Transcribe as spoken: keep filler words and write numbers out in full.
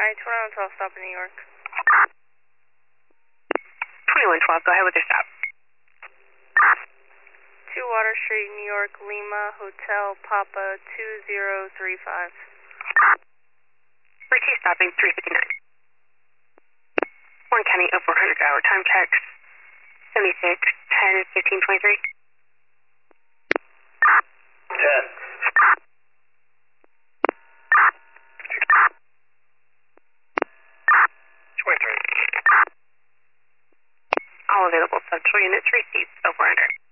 I twenty-one twelve, stop in New York. twenty-one twelve, go ahead with your stop. two Water Street, New York, Lima, Hotel Papa two zero three five. R T stopping three fifty-nine. Warren County oh four hundred hour time check. seventy-six, ten, fifteen, twenty-three. ten. twenty-three. All available Central units received, oh four hundred.